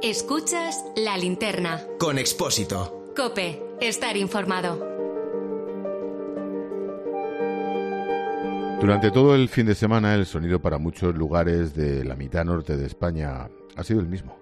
Escuchas La Linterna. Con Expósito. COPE. Estar informado. Durante todo el fin de semana, el sonido para muchos lugares de la mitad norte de España ha sido el mismo.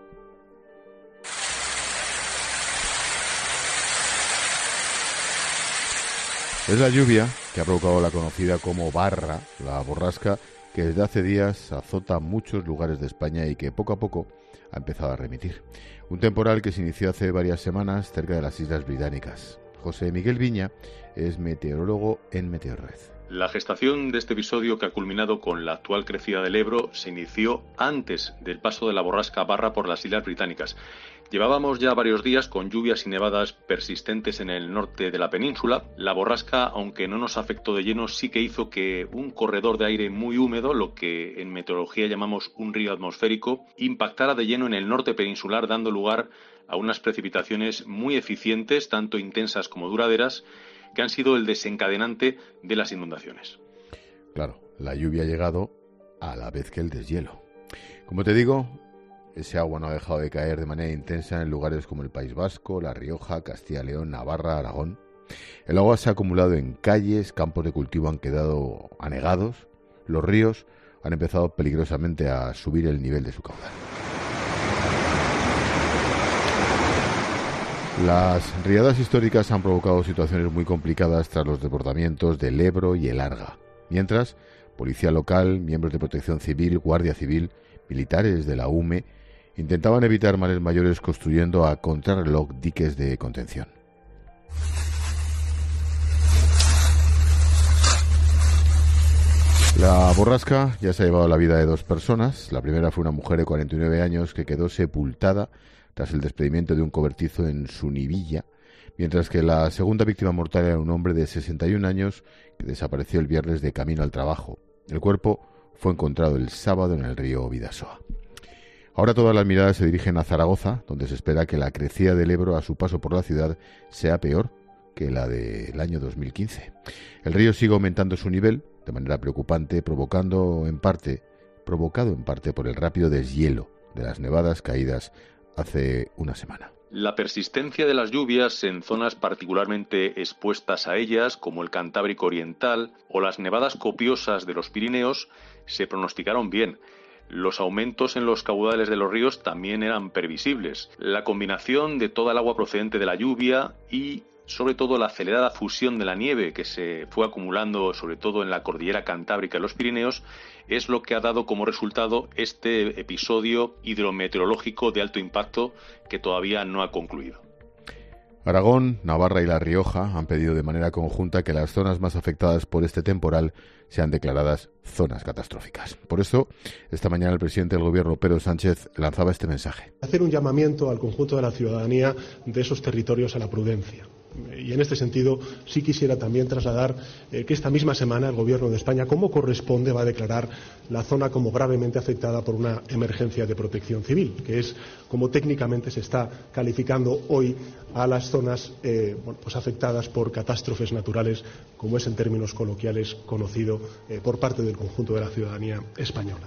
Es la lluvia que ha provocado la conocida como barra, la borrasca, que desde hace días azota muchos lugares de España y que poco a poco ha empezado a remitir. Un temporal que se inició hace varias semanas cerca de las Islas Británicas. José Miguel Viña es meteorólogo en Meteorred. La gestación de este episodio, que ha culminado con la actual crecida del Ebro, se inició antes del paso de la borrasca Barra por las Islas Británicas. Llevábamos ya varios días con lluvias y nevadas persistentes en el norte de la península. La borrasca, aunque no nos afectó de lleno, sí que hizo que un corredor de aire muy húmedo, lo que en meteorología llamamos un río atmosférico, impactara de lleno en el norte peninsular, dando lugar a unas precipitaciones muy eficientes, tanto intensas como duraderas, que han sido el desencadenante de las inundaciones. Claro, la lluvia ha llegado a la vez que el deshielo. Como te digo, ese agua no ha dejado de caer de manera intensa en lugares como el País Vasco, La Rioja, Castilla y León, Navarra, Aragón. El agua se ha acumulado en calles, campos de cultivo han quedado anegados, los ríos han empezado peligrosamente a subir el nivel de su caudal. Las riadas históricas han provocado situaciones muy complicadas tras los desbordamientos del Ebro y el Arga. Mientras, policía local, miembros de protección civil, guardia civil, militares de la UME intentaban evitar males mayores construyendo a contrarreloj diques de contención. La borrasca ya se ha llevado la vida de 2 personas. La primera fue una mujer de 49 años que quedó sepultada tras el desprendimiento de un cobertizo en Sunivilla, mientras que la segunda víctima mortal era un hombre de 61 años que desapareció el viernes de camino al trabajo. El cuerpo fue encontrado el sábado en el río Bidasoa. Ahora todas las miradas se dirigen a Zaragoza, donde se espera que la crecida del Ebro a su paso por la ciudad sea peor que la del año 2015. El río sigue aumentando su nivel de manera preocupante, provocado en parte por el rápido deshielo de las nevadas caídas hace una semana. La persistencia de las lluvias en zonas particularmente expuestas a ellas, como el Cantábrico Oriental o las nevadas copiosas de los Pirineos, se pronosticaron bien. Los aumentos en los caudales de los ríos también eran previsibles. La combinación de toda el agua procedente de la lluvia y, sobre todo, la acelerada fusión de la nieve que se fue acumulando, sobre todo en la cordillera Cantábrica y los Pirineos, es lo que ha dado como resultado este episodio hidrometeorológico de alto impacto que todavía no ha concluido. Aragón, Navarra y La Rioja han pedido de manera conjunta que las zonas más afectadas por este temporal sean declaradas zonas catastróficas. Por eso, esta mañana el presidente del Gobierno, Pedro Sánchez, lanzaba este mensaje. Hacer un llamamiento al conjunto de la ciudadanía de esos territorios a la prudencia. Y en este sentido sí quisiera también trasladar que esta misma semana el Gobierno de España, como corresponde, va a declarar la zona como gravemente afectada por una emergencia de protección civil, que es como técnicamente se está calificando hoy a las zonas afectadas por catástrofes naturales, como es en términos coloquiales conocido por parte del conjunto de la ciudadanía española.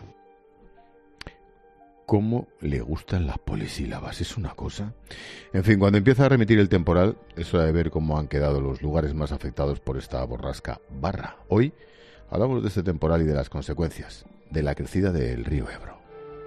¿Cómo le gustan las polisílabas? Es una cosa. En fin, cuando empieza a remitir el temporal, es hora de ver cómo han quedado los lugares más afectados por esta borrasca Barra. Hoy hablamos de este temporal y de las consecuencias de la crecida del río Ebro.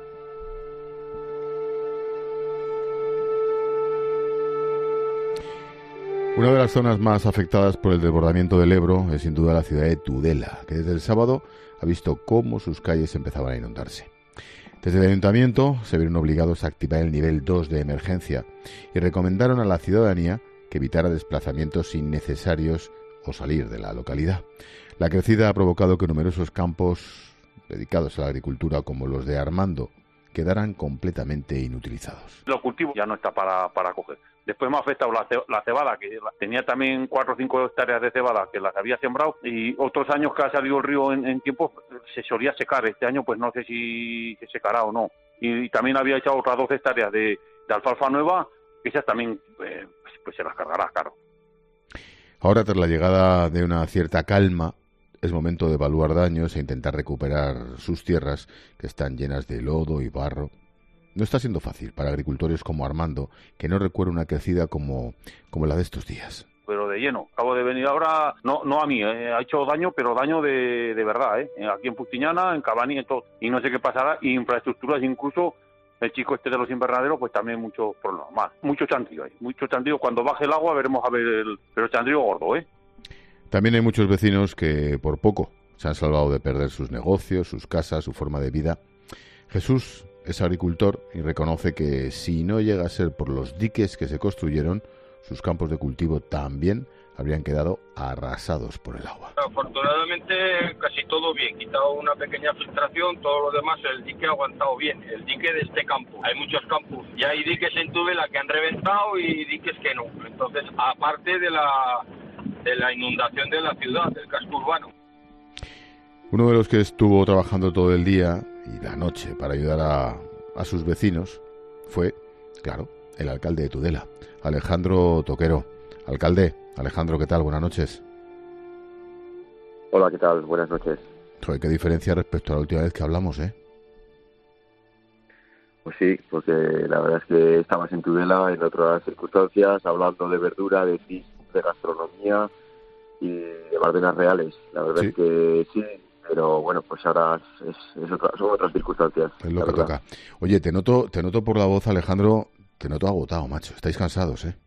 Una de las zonas más afectadas por el desbordamiento del Ebro es sin duda la ciudad de Tudela, que desde el sábado ha visto cómo sus calles empezaban a inundarse. Desde el ayuntamiento se vieron obligados a activar el nivel 2 de emergencia y recomendaron a la ciudadanía que evitara desplazamientos innecesarios o salir de la localidad. La crecida ha provocado que numerosos campos dedicados a la agricultura, como los de Armando, quedaran completamente inutilizados. Los cultivos ya no está para coger. Después me ha afectado la cebada, que tenía también 4 o 5 hectáreas de cebada que las había sembrado, y otros años que ha salido el río en tiempo se solía secar. Este año pues no sé si se secará o no. Y también había echado otras 12 hectáreas de alfalfa nueva, que esas también pues se las cargará, claro. Ahora, tras la llegada de una cierta calma, es momento de evaluar daños e intentar recuperar sus tierras, que están llenas de lodo y barro. no está siendo fácil para agricultores como Armando, que no recuerda una crecida como la de estos días. Pero de lleno. Acabo de venir ahora, no a mí, ha hecho daño, pero daño de verdad, aquí en Pustiñana, en Cabaní, en todo. Y no sé qué pasará, y infraestructuras incluso, el chico este de los invernaderos, pues también muchos problemas más. Mucho chandrío hay, mucho chandrío. Cuando baje el agua veremos a ver pero chandrío gordo, También hay muchos vecinos que por poco se han salvado de perder sus negocios, sus casas, su forma de vida. Jesús es agricultor y reconoce que si no llega a ser por los diques que se construyeron, sus campos de cultivo también habrían quedado arrasados por el agua. Afortunadamente casi todo bien, quitado una pequeña filtración, todo lo demás el dique ha aguantado bien, el dique de este campo. Hay muchos campos y hay diques en Tudela que han reventado y diques que no. Entonces, aparte de la inundación de la ciudad, del casco urbano. Uno de los que estuvo trabajando todo el día y la noche para ayudar a sus vecinos fue, claro, el alcalde de Tudela, Alejandro Toquero. Alcalde, Alejandro, ¿qué tal? Buenas noches. Hola, ¿qué tal? Buenas noches. Joder, qué diferencia respecto a la última vez que hablamos, ¿eh? Pues sí, porque la verdad es que estabas en Tudela en otras circunstancias, hablando de verdura, de gastronomía y de bardenas reales. La verdad es que sí, pero bueno, pues ahora son otras circunstancias. Es lo que toca. Oye, te noto por la voz, Alejandro, te noto agotado, macho. Estáis cansados, ¿eh?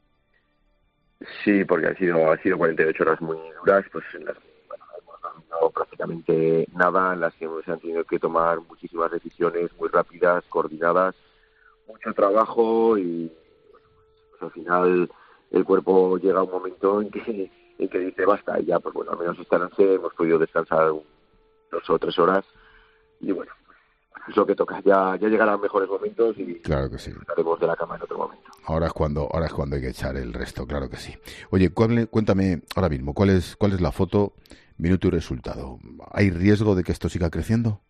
Sí, porque han sido 48 horas muy duras, pues en las que hemos dado prácticamente nada, en las que se han tenido que tomar muchísimas decisiones muy rápidas, coordinadas, mucho trabajo y pues al final el cuerpo llega a un momento en que dice basta, y ya pues bueno, al menos esta noche hemos podido descansar 2 o 3 horas y bueno, es lo que toca. Ya llegarán mejores momentos y claro que sí, estaremos de la cama en otro momento. Ahora es cuando hay que echar el resto, claro que sí. Oye, cuéntame ahora mismo, ¿cuál es la foto, minuto y resultado? ¿Hay riesgo de que esto siga creciendo?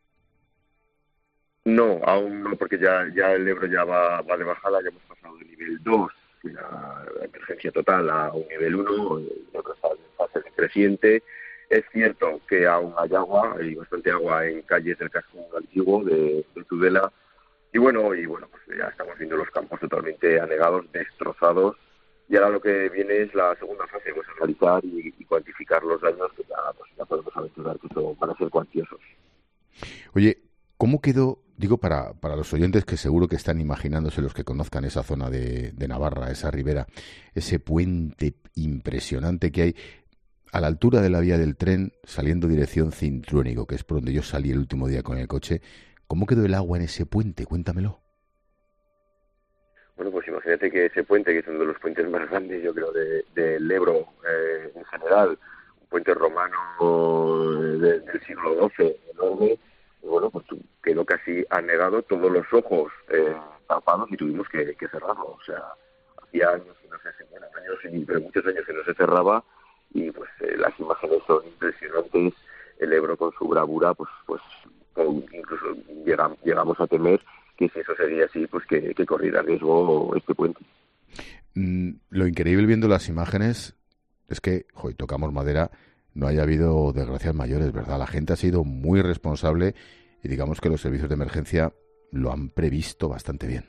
No, aún no, porque ya el Ebro ya va de bajada, ya hemos pasado del nivel 2, la emergencia total, a un nivel 1, el Ebro está en fase decreciente. Es cierto que aún hay agua, hay bastante agua en calles del casco antiguo de Tudela, y bueno, pues ya estamos viendo los campos totalmente anegados, destrozados, y ahora lo que viene es la segunda fase, pues analizar y cuantificar los daños, que ya podemos aventurar que eso van a ser cuantiosos. Oye, ¿cómo quedó, digo para los oyentes que seguro que están imaginándose, los que conozcan esa zona de Navarra, esa ribera, ese puente impresionante que hay a la altura de la vía del tren saliendo dirección Cintruénigo, que es por donde yo salí el último día con el coche? ¿Cómo quedó el agua en ese puente? Cuéntamelo. Bueno, pues imagínate que ese puente, que es uno de los puentes más grandes, yo creo, del Ebro en general, un puente romano del siglo XII, enorme, y bueno, pues quedó casi anegado, todos los ojos tapados y tuvimos que cerrarlo. O sea, hacía años que no se cerraba, pero muchos años que no se cerraba, y pues las imágenes son impresionantes. El Ebro con su bravura, pues incluso llegamos a temer que si eso sería así, pues que corriera riesgo este puente. Lo increíble viendo las imágenes es que, tocamos madera, no haya habido desgracias mayores, ¿verdad? La gente ha sido muy responsable y digamos que los servicios de emergencia lo han previsto bastante bien.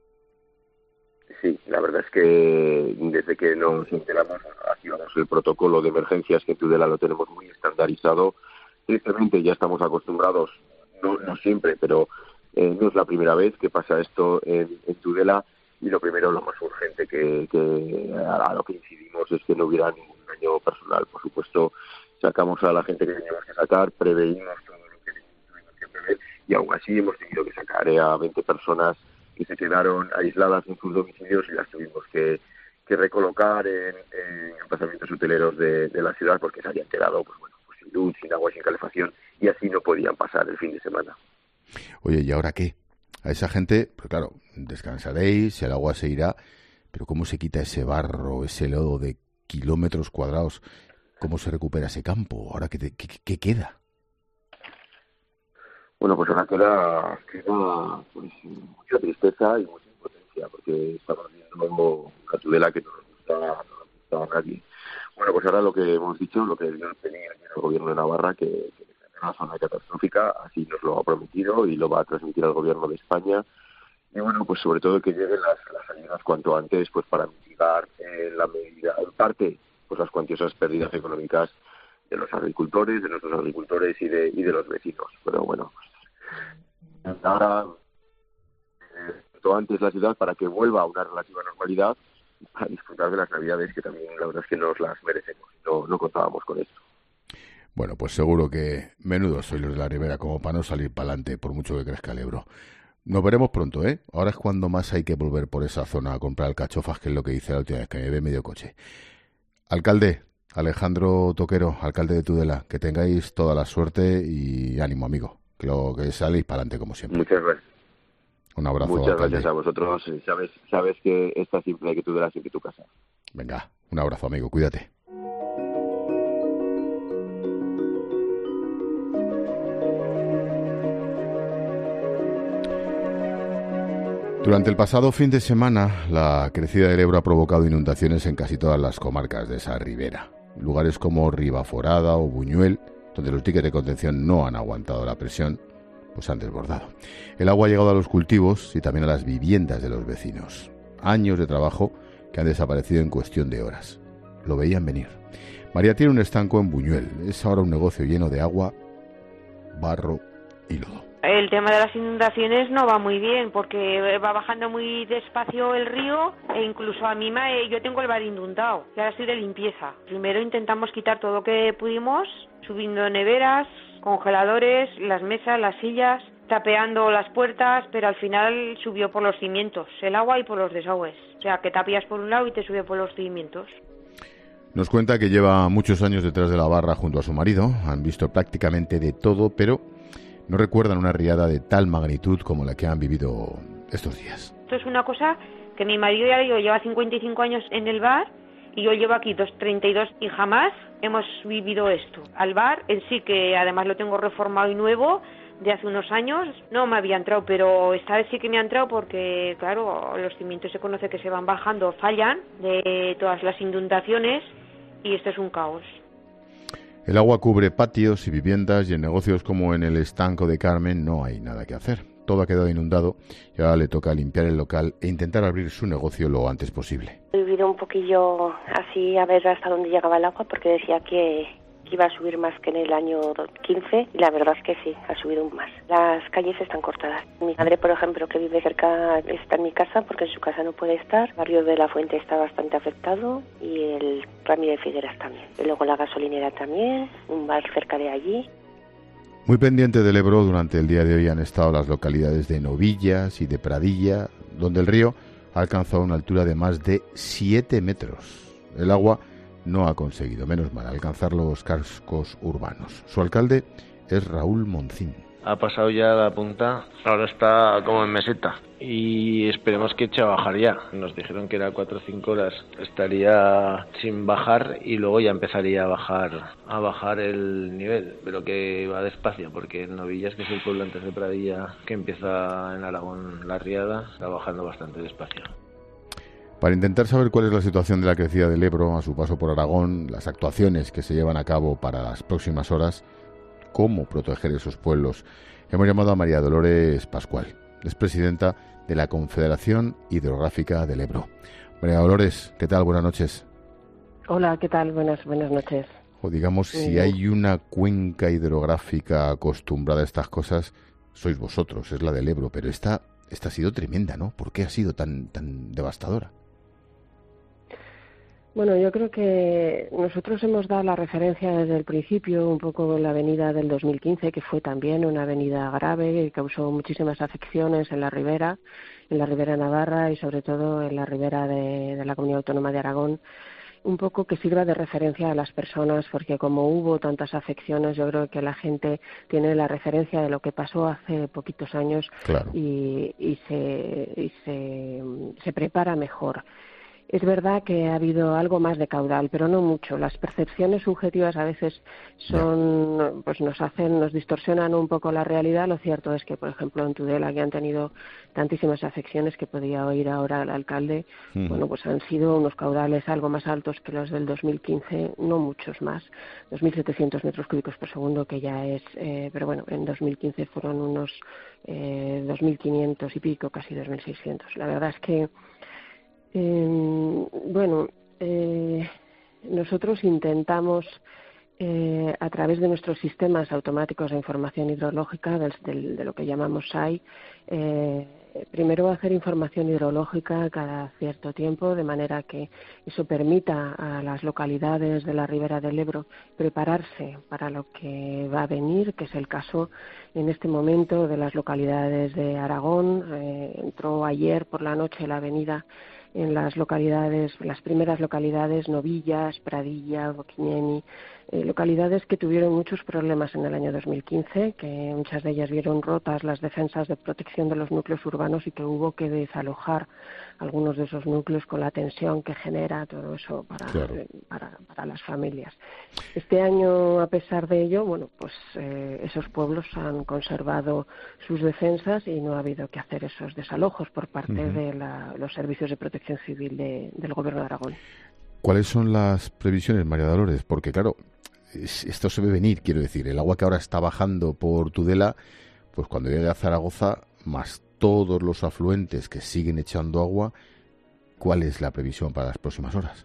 Sí, la verdad es que desde que nos enteramos activamos el protocolo de emergencias, que en Tudela lo tenemos muy estandarizado. Tristemente ya estamos acostumbrados, no siempre, pero no es la primera vez que pasa esto en Tudela, y lo primero, lo más urgente que a lo que incidimos es que no hubiera ningún daño personal. Por supuesto, sacamos a la gente que teníamos que sacar, preveímos todo lo que tuvimos que prever, y aún así hemos tenido que sacar a 20 personas que se quedaron aisladas en sus domicilios y las tuvimos que recolocar en emplazamientos hoteleros de la ciudad, porque se habían quedado pues sin luz, sin agua, sin calefacción, y así no podían pasar el fin de semana. Oye, ¿y ahora qué? A esa gente, pues claro, descansaréis, el agua se irá, pero ¿cómo se quita ese barro, ese lodo de kilómetros cuadrados? ¿Cómo se recupera ese campo? ¿Ahora qué queda? Bueno, pues ahora queda pues mucha tristeza y mucha impotencia, porque estamos viendo una Tudela que no nos gusta a nadie. Bueno, pues ahora lo que hemos dicho, lo que debió pedir el gobierno de Navarra, que una zona catastrófica, así nos lo ha prometido y lo va a transmitir al gobierno de España, y bueno, pues sobre todo que lleguen las ayudas cuanto antes, pues para mitigar en la medida, en parte, pues las cuantiosas pérdidas económicas de los agricultores, de nuestros agricultores y de los vecinos. Pero bueno, pues, ahora cuanto antes la ciudad para que vuelva a una relativa normalidad, para disfrutar de las Navidades, que también la verdad es que nos las merecemos. No contábamos con esto. Bueno, pues seguro que menudos sois los de la Ribera como para no salir para adelante por mucho que crezca el Ebro. Nos veremos pronto, ¿eh? Ahora es cuando más hay que volver por esa zona a comprar alcachofas, que es lo que hice la última vez que me llevé medio coche. Alcalde, Alejandro Toquero, alcalde de Tudela, que tengáis toda la suerte y ánimo, amigo, que saléis para adelante como siempre. Muchas gracias. Un abrazo, Muchas alcalde. gracias a vosotros. Sabes que esta siempre hay que Tudela, siempre tu casa. Venga, un abrazo, amigo, cuídate. Durante el pasado fin de semana, la crecida del Ebro ha provocado inundaciones en casi todas las comarcas de esa ribera. Lugares como Ribaforada o Buñuel, donde los diques de contención no han aguantado la presión, pues han desbordado. El agua ha llegado a los cultivos y también a las viviendas de los vecinos. Años de trabajo que han desaparecido en cuestión de horas. Lo veían venir. María tiene un estanco en Buñuel. Es ahora un negocio lleno de agua, barro y lodo. El tema de las inundaciones no va muy bien porque va bajando muy despacio el río e incluso a mí yo tengo el bar inundado y ahora estoy de limpieza. Primero intentamos quitar todo lo que pudimos, subiendo neveras, congeladores, las mesas, las sillas, tapeando las puertas, pero al final subió por los cimientos el agua y por los desagües. O sea, que tapias por un lado y te sube por los cimientos. Nos cuenta que lleva muchos años detrás de la barra junto a su marido. Han visto prácticamente de todo, pero no recuerdan una riada de tal magnitud como la que han vivido estos días. Esto es una cosa que mi marido ya lleva 55 años en el bar y yo llevo aquí 32 y jamás hemos vivido esto. Al bar en sí, que además lo tengo reformado y nuevo, de hace unos años, no me había entrado, pero esta vez sí que me ha entrado porque, claro, los cimientos se conoce que se van bajando, fallan de todas las inundaciones y esto es un caos. El agua cubre patios y viviendas y en negocios como en el estanco de Carmen no hay nada que hacer. Todo ha quedado inundado y ahora le toca limpiar el local e intentar abrir su negocio lo antes posible. He vivido un poquillo así a ver hasta dónde llegaba el agua porque decía que iba a subir más que en el año 15 y la verdad es que sí, ha subido más. Las calles están cortadas. Mi madre, por ejemplo, que vive cerca, está en mi casa porque en su casa no puede estar. El barrio de La Fuente está bastante afectado y el Ramiro de Figueras también. Y luego la gasolinera también, un bar cerca de allí. Muy pendiente del Ebro, durante el día de hoy han estado las localidades de Novillas y de Pradilla, donde el río ha alcanzado una altura de más de 7 metros. El agua no ha conseguido, menos mal, alcanzar los cascos urbanos. Su alcalde es Raúl Moncín. Ha pasado ya la punta, ahora está como en meseta y esperemos que eche a bajar ya. Nos dijeron que era 4 o 5 horas, estaría sin bajar y luego ya empezaría a bajar el nivel, pero que va despacio porque en Novillas, que es el pueblo antes de Pradilla, que empieza en Aragón la riada, está bajando bastante despacio. Para intentar saber cuál es la situación de la crecida del Ebro a su paso por Aragón, las actuaciones que se llevan a cabo para las próximas horas, cómo proteger esos pueblos, hemos llamado a María Dolores Pascual, es presidenta de la Confederación Hidrográfica del Ebro. María Dolores, ¿qué tal? Buenas noches. Hola, ¿qué tal? Buenas noches. O digamos, si hay una cuenca hidrográfica acostumbrada a estas cosas, sois vosotros, es la del Ebro, pero esta ha sido tremenda, ¿no? ¿Por qué ha sido tan devastadora? Bueno, yo creo que nosotros hemos dado la referencia desde el principio, un poco en la avenida del 2015, que fue también una avenida grave, que causó muchísimas afecciones en la ribera navarra y sobre todo en la ribera de la Comunidad Autónoma de Aragón, un poco que sirva de referencia a las personas, porque como hubo tantas afecciones, yo creo que la gente tiene la referencia de lo que pasó hace poquitos años. Claro. y se prepara mejor. Es verdad que ha habido algo más de caudal, pero no mucho. Las percepciones subjetivas a veces pues nos distorsionan un poco la realidad. Lo cierto es que, por ejemplo, en Tudela, que han tenido tantísimas afecciones que podía oír ahora el alcalde, bueno, pues han sido unos caudales algo más altos que los del 2015, no muchos más, 2.700 metros cúbicos por segundo, que ya es, pero bueno, en 2015 fueron unos 2.500 y pico, casi 2.600. La verdad es que nosotros intentamos, a través de nuestros sistemas automáticos de información hidrológica, de lo que llamamos SAI, primero hacer información hidrológica cada cierto tiempo, de manera que eso permita a las localidades de la ribera del Ebro prepararse para lo que va a venir, que es el caso en este momento de las localidades de Aragón. Entró ayer por la noche la avenida en las primeras localidades, Novillas, Pradilla, Boquiñeni, localidades que tuvieron muchos problemas en el año 2015, que muchas de ellas vieron rotas las defensas de protección de los núcleos urbanos y que hubo que desalojar algunos de esos núcleos con la tensión que genera todo eso para las familias. Este año, a pesar de ello, bueno, pues esos pueblos han conservado sus defensas y no ha habido que hacer esos desalojos por parte de los servicios de protección civil del Gobierno de Aragón. ¿Cuáles son las previsiones, María Dolores? Porque, claro, esto se ve venir, quiero decir, el agua que ahora está bajando por Tudela, pues cuando llegue a Zaragoza, más todos los afluentes que siguen echando agua, ¿cuál es la previsión para las próximas horas?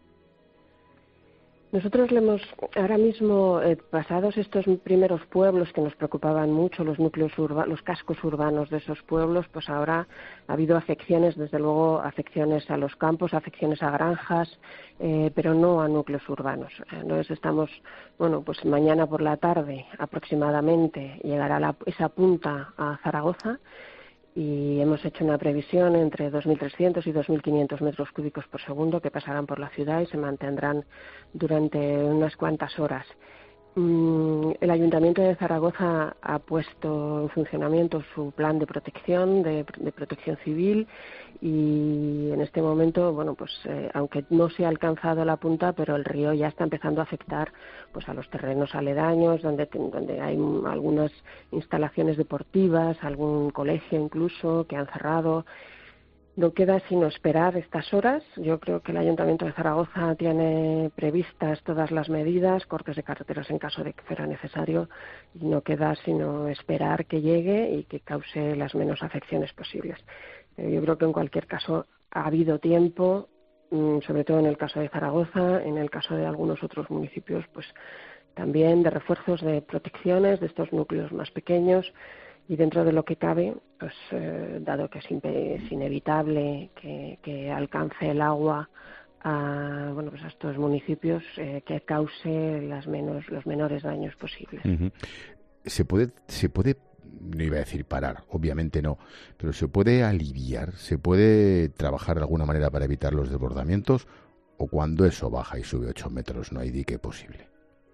Nosotros ahora mismo, pasados estos primeros pueblos que nos preocupaban mucho, los cascos urbanos de esos pueblos, pues ahora ha habido afecciones, desde luego, afecciones a los campos, afecciones a granjas, pero no a núcleos urbanos. Entonces estamos, bueno, pues mañana por la tarde aproximadamente llegará esa punta a Zaragoza, y hemos hecho una previsión entre 2.300 y 2.500 metros cúbicos por segundo que pasarán por la ciudad y se mantendrán durante unas cuantas horas. El Ayuntamiento de Zaragoza ha puesto en funcionamiento su plan de protección, de protección civil, y en este momento, bueno, pues aunque no se ha alcanzado la punta, pero el río ya está empezando a afectar pues a los terrenos aledaños, donde hay algunas instalaciones deportivas, algún colegio incluso que han cerrado. No queda sino esperar estas horas. Yo creo que el Ayuntamiento de Zaragoza tiene previstas todas las medidas, cortes de carreteras en caso de que fuera necesario, y no queda sino esperar que llegue y que cause las menos afecciones posibles. Yo creo que en cualquier caso ha habido tiempo, sobre todo en el caso de Zaragoza, en el caso de algunos otros municipios, pues también de refuerzos de protecciones de estos núcleos más pequeños. Y dentro de lo que cabe, pues dado que es inevitable que alcance el agua a estos municipios, que cause los menores daños posibles. ¿Se puede, no iba a decir parar, obviamente no, pero se puede aliviar, se puede trabajar de alguna manera para evitar los desbordamientos, o cuando eso baja y sube 8 metros no hay dique posible?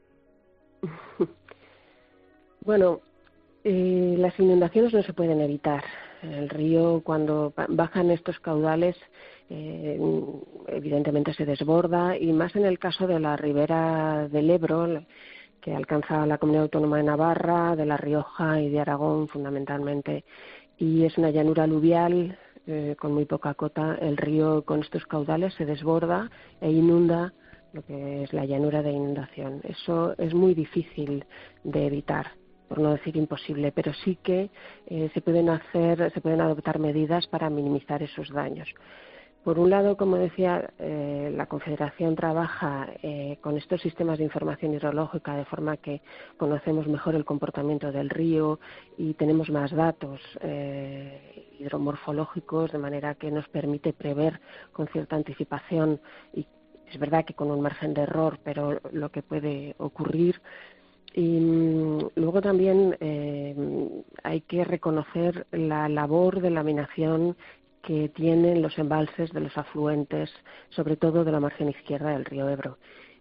Bueno, las inundaciones no se pueden evitar. El río, cuando bajan estos caudales, evidentemente se desborda, y más en el caso de la ribera del Ebro, que alcanza la Comunidad Autónoma de Navarra, de La Rioja y de Aragón fundamentalmente, y es una llanura aluvial con muy poca cota. El río con estos caudales se desborda e inunda lo que es la llanura de inundación. Eso es muy difícil de evitar, por no decir imposible, pero sí que se pueden adoptar medidas para minimizar esos daños. Por un lado, como decía, la Confederación trabaja con estos sistemas de información hidrológica de forma que conocemos mejor el comportamiento del río y tenemos más datos hidromorfológicos, de manera que nos permite prever con cierta anticipación, y es verdad que con un margen de error, pero lo que puede ocurrir. Y luego también hay que reconocer la labor de laminación que tienen los embalses de los afluentes, sobre todo de la margen izquierda del río Ebro.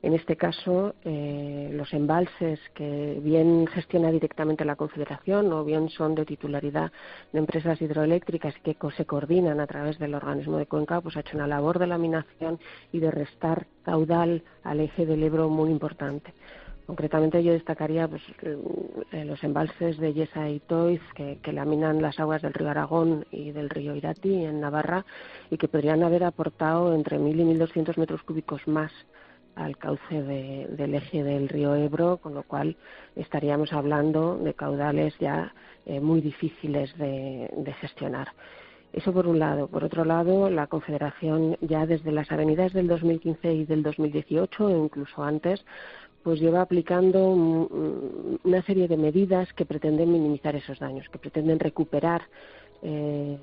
En este caso, los embalses que bien gestiona directamente la Confederación o bien son de titularidad de empresas hidroeléctricas que se coordinan a través del organismo de cuenca, pues ha hecho una labor de laminación y de restar caudal al eje del Ebro muy importante. Concretamente yo destacaría pues, los embalses de Yesa y Toiz que laminan las aguas del río Aragón y del río Irati en Navarra y que podrían haber aportado entre 1.000 y 1.200 metros cúbicos más al cauce del eje del río Ebro, con lo cual estaríamos hablando de caudales ya muy difíciles de gestionar. Eso por un lado. Por otro lado, la Confederación ya desde las avenidas del 2015 y del 2018, e incluso antes, pues lleva aplicando una serie de medidas que pretenden minimizar esos daños, que pretenden recuperar el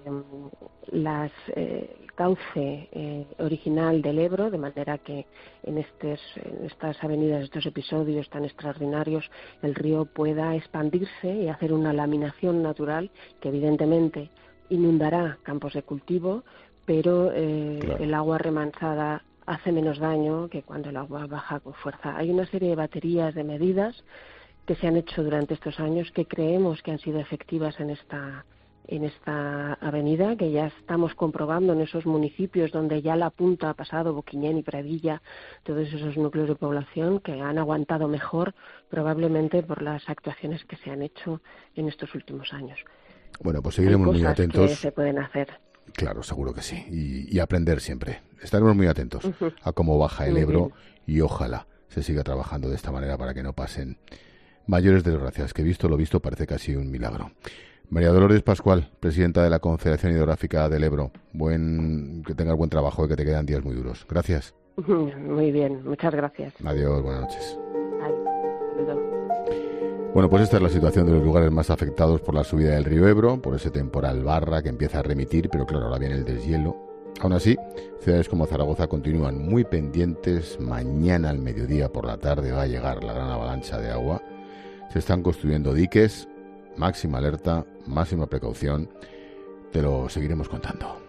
cauce original del Ebro, de manera que en estas avenidas, estos episodios tan extraordinarios, el río pueda expandirse y hacer una laminación natural que evidentemente inundará campos de cultivo, pero el agua remansada hace menos daño que cuando el agua baja con fuerza. Hay una serie de baterías de medidas que se han hecho durante estos años que creemos que han sido efectivas en esta avenida, que ya estamos comprobando en esos municipios donde ya la punta ha pasado, Boquiñén y Pradilla, todos esos núcleos de población que han aguantado mejor, probablemente por las actuaciones que se han hecho en estos últimos años. Bueno, pues seguiremos muy atentos. Que se pueden hacer. Claro, seguro que sí. Y aprender siempre. Estaremos muy atentos a cómo baja el Ebro y ojalá se siga trabajando de esta manera para que no pasen mayores desgracias, que visto lo visto parece casi un milagro. María Dolores Pascual, presidenta de la Confederación Hidrográfica del Ebro. Que tengas buen trabajo y que te quedan días muy duros. Gracias. Muy bien, muchas gracias. Adiós, buenas noches. Adiós. Bueno, pues esta es la situación de los lugares más afectados por la subida del río Ebro, por ese temporal Barra que empieza a remitir, pero claro, ahora viene el deshielo. Aún así, ciudades como Zaragoza continúan muy pendientes. Mañana al mediodía por la tarde va a llegar la gran avalancha de agua. Se están construyendo diques, máxima alerta, máxima precaución. Te lo seguiremos contando.